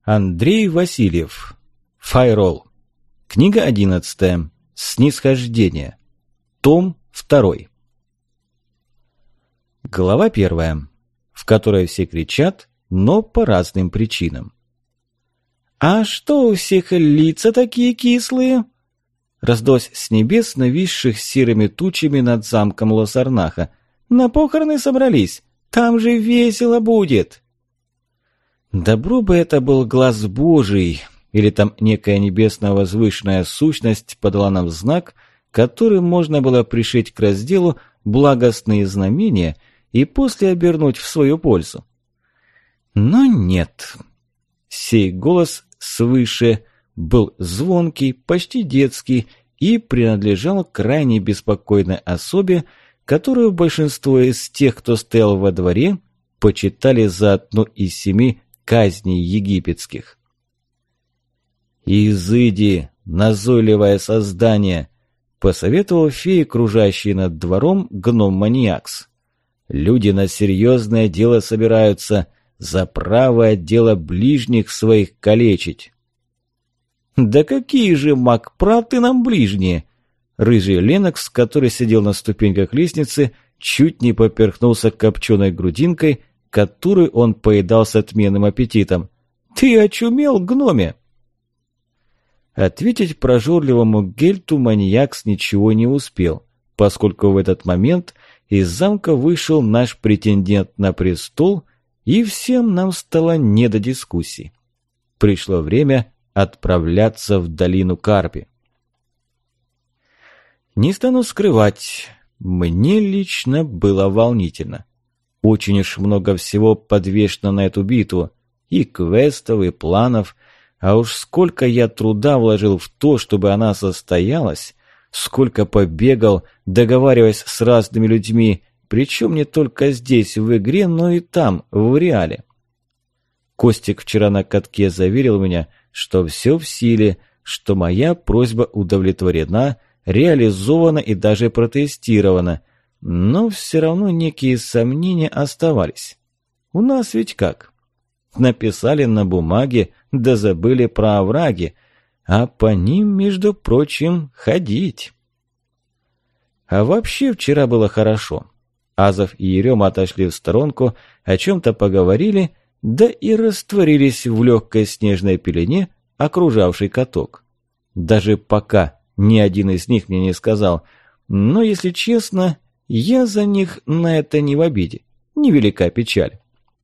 Андрей Васильев. Файрол. Книга 11. Снисхождение. Том 2. Глава 1, в которой все кричат, но по разным причинам. «А что у всех лица такие кислые?» Раздалось с небес, нависших серыми тучами над замком Лосарнаха. «На похороны собрались? Там же весело будет!» Добро бы это был глаз Божий, или там некая небесная возвышенная сущность подала нам знак, которым можно было пришить к разделу благостные знамения и после обернуть в свою пользу. Но нет. Сей голос свыше был звонкий, почти детский и принадлежал крайне беспокойной особе, которую большинство из тех, кто стоял во дворе, почитали за одну из 7 казней египетских. «Изыди, назойливое создание!» – посоветовал феи, кружащий над двором, гном-маньякс. «Люди на серьезное дело собираются, за правое дело ближних своих калечить». «Да какие же маг-праты нам ближние!» Рыжий Ленокс, который сидел на ступеньках лестницы, чуть не поперхнулся копченой грудинкой, которую он поедал с отменным аппетитом. «Ты очумел, гноме?» Ответить прожорливому Гельту маньякс ничего не успел, поскольку в этот момент из замка вышел наш претендент на престол, и всем нам стало не до дискуссий. Пришло время отправляться в долину Карпи. Не стану скрывать, мне лично было волнительно. Очень уж много всего подвешено на эту битву, и квестов, и планов, а уж сколько я труда вложил в то, чтобы она состоялась, сколько побегал, договариваясь с разными людьми, причем не только здесь, в игре, но и там, в реале. Костик вчера на катке заверил меня, что все в силе, что моя просьба удовлетворена, реализована и даже протестирована, но все равно некие сомнения оставались. У нас ведь как? Написали на бумаге, да забыли про овраги, а по ним, между прочим, ходить. А вообще вчера было хорошо. Азов и Ерема отошли в сторонку, о чем-то поговорили, да и растворились в легкой снежной пелене, окружавшей каток. Даже пока ни один из них мне не сказал, но, если честно, я за них на это не в обиде, невелика печаль.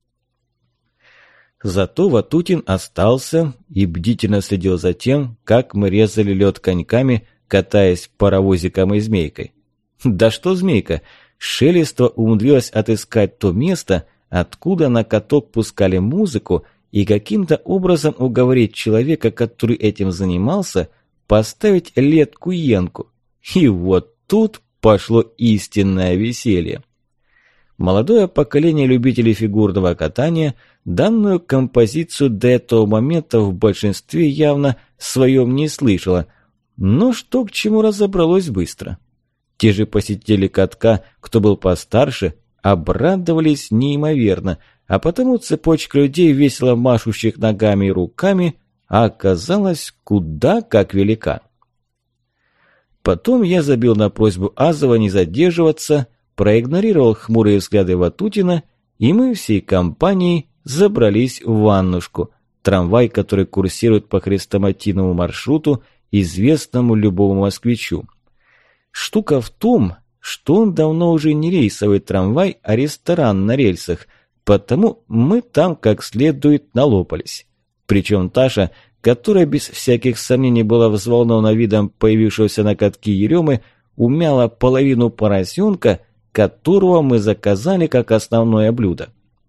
Зато Ватутин остался и бдительно следил за тем, как мы резали лед коньками, катаясь паровозиком и змейкой. Да что змейка, Шелество умудрилась отыскать то место, откуда на каток пускали музыку, и каким-то образом уговорить человека, который этим занимался, поставить летку-янку. И вот тут пошло истинное веселье. Молодое поколение любителей фигурного катания данную композицию до этого момента в большинстве явно своем не слышало, но что к чему разобралось быстро. Те же посетители катка, кто был постарше, обрадовались неимоверно, а потому цепочка людей, весело машущих ногами и руками, оказалась куда как велика. Потом я забил на просьбу Азова не задерживаться, проигнорировал хмурые взгляды Ватутина, и мы всей компанией забрались в ваннушку, трамвай, который курсирует по хрестоматийному маршруту, известному любому москвичу. Штука в том, что он давно уже не рейсовый трамвай, а ресторан на рельсах, потому мы там как следует налопались. Причем Таша, которая без всяких сомнений была взволнована видом появившегося на катке Еремы, умяла половину поросенка, которого мы заказали как основное блюдо.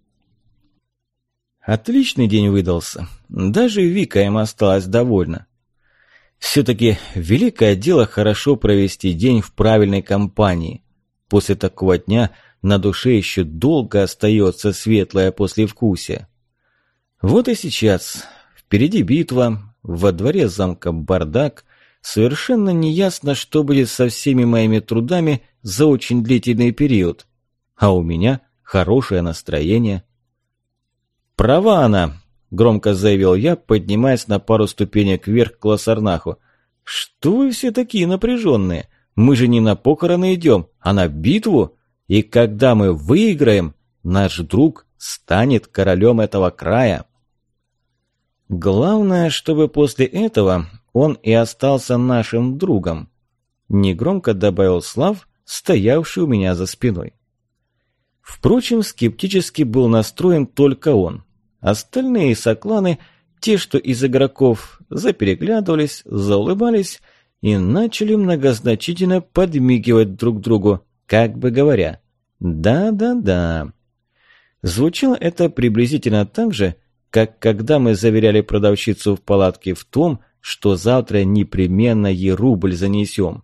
Отличный день выдался. Даже Вика им осталась довольна. Все-таки великое дело хорошо провести день в правильной компании. После такого дня на душе еще долго остается светлое послевкусие. Вот и сейчас. Впереди битва, во дворе замка бардак. Совершенно неясно, что будет со всеми моими трудами за очень длительный период. А у меня хорошее настроение. Права она. громко заявил я, поднимаясь на пару ступенек вверх к Лассарнаху. «Что вы все такие напряженные? Мы же не на похороны идем, а на битву. И когда мы выиграем, наш друг станет королем этого края». «Главное, чтобы после этого он и остался нашим другом», негромко добавил Слав, стоявший у меня за спиной. Впрочем, скептически был настроен только он. Остальные сокланы, те, что из игроков, запереглядывались, заулыбались и начали многозначительно подмигивать друг другу, как бы говоря: «Да-да-да». Звучало это приблизительно так же, как когда мы заверяли продавщицу в палатке в том, что завтра непременно ей рубль занесем.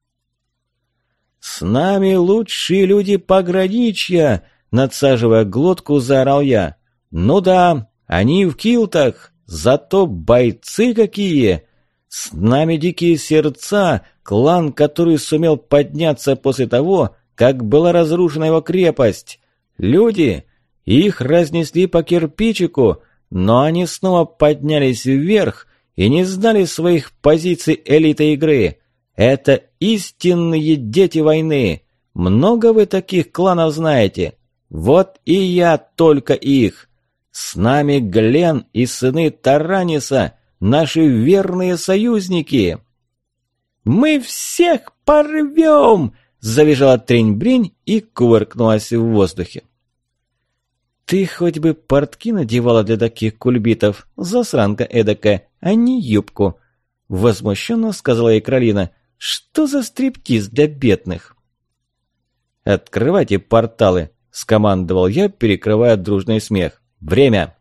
«С нами лучшие люди пограничья!» Надсаживая глотку, заорал я. «Ну да, они в килтах, зато бойцы какие! С нами дикие сердца, клан, который сумел подняться после того, как была разрушена его крепость. Люди, их разнесли по кирпичику, но они снова поднялись вверх и не сдали своих позиций элиты игры. Это истинные дети войны. Много вы таких кланов знаете? Вот и я только их. С нами Глен и сыны Тараниса, наши верные союзники». «Мы всех порвем!» – завизжала трень-брень и кувыркнулась в воздухе. «Ты хоть бы портки надевала для таких кульбитов, засранка эдакая, а не юбку!» – возмущенно сказала ей Каролина. «Что за стриптиз для бедных?» «Открывайте порталы!» – скомандовал я, перекрывая дружный смех. «Время!»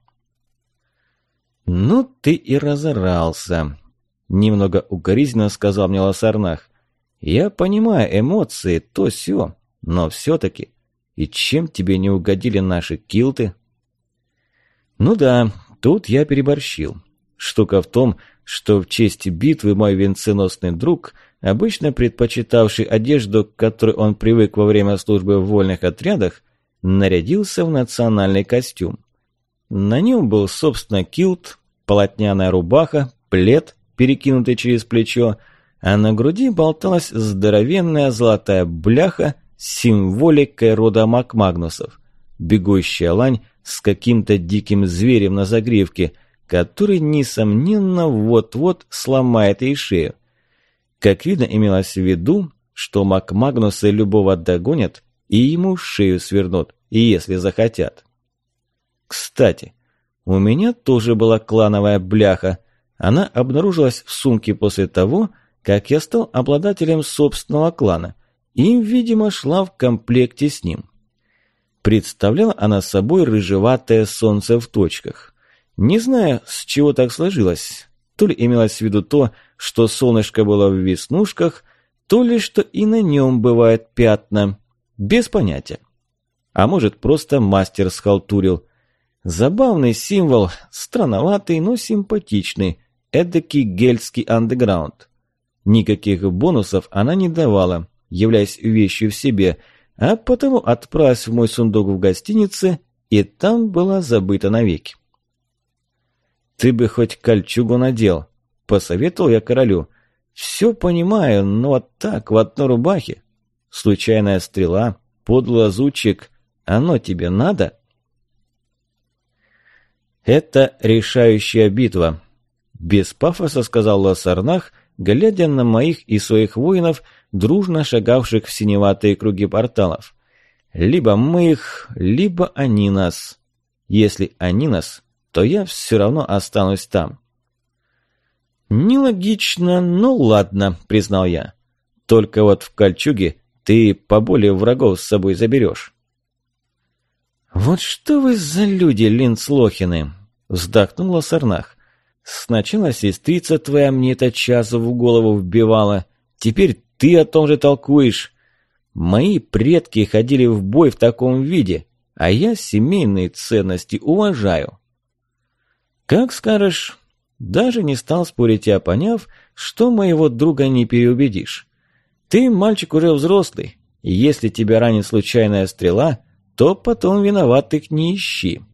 «Ну ты и разорался!» – немного укоризненно сказал мне Лассарнах. «Я понимаю эмоции, то сё, но все-таки. И чем тебе не угодили наши килты?» «Ну да, тут я переборщил. Штука в том, что в честь битвы мой венценосный друг, обычно предпочитавший одежду, к которой он привык во время службы в вольных отрядах, нарядился в национальный костюм. На нем был, собственно, килт, полотняная рубаха, плед, перекинутый через плечо, а на груди болталась здоровенная золотая бляха с символикой рода Макмагнусов, бегущая лань с каким-то диким зверем на загривке, который, несомненно, вот-вот сломает ей шею. Как видно, имелось в виду, что Макмагнусы любого догонят и ему шею свернут, если захотят. Кстати, у меня тоже была клановая бляха. Она обнаружилась в сумке после того, как я стал обладателем собственного клана, и, видимо, шла в комплекте с ним. Представляла она собой рыжеватое солнце в точках. Не знаю, с чего так сложилось. То ли имелось в виду то, что солнышко было в веснушках, то ли что и на нем бывают пятна. Без понятия. А может, просто мастер схалтурил. Забавный символ, странноватый, но симпатичный. Эдакий гельский андеграунд. Никаких бонусов она не давала, являясь вещью в себе, а потому отправилась в мой сундук в гостинице, и там была забыта навеки. «Ты бы хоть кольчугу надел», – посоветовал я королю. «Все понимаю, но вот так, в одной рубахе. Случайная стрела, подлый лазутчик, оно тебе надо?» «Это решающая битва», – без пафоса сказал Лассарнах, глядя на моих и своих воинов, дружно шагавших в синеватые круги порталов. «Либо мы их, либо они нас. Если они нас, то я все равно останусь там». «Нелогично, но ладно», – признал я. «Только вот в кольчуге ты поболее врагов с собой заберешь». «Вот что вы за люди, линцлохины!» – вздохнул Лассарнах. «Сначала сестрица твоя мне это часу в голову вбивала, теперь ты о том же толкуешь. Мои предки ходили в бой в таком виде, а я семейные ценности уважаю». «Как скажешь». Даже не стал спорить я, поняв, что моего друга не переубедишь. «Ты мальчик уже взрослый, и если тебя ранит случайная стрела, то потом виноватых не ищи».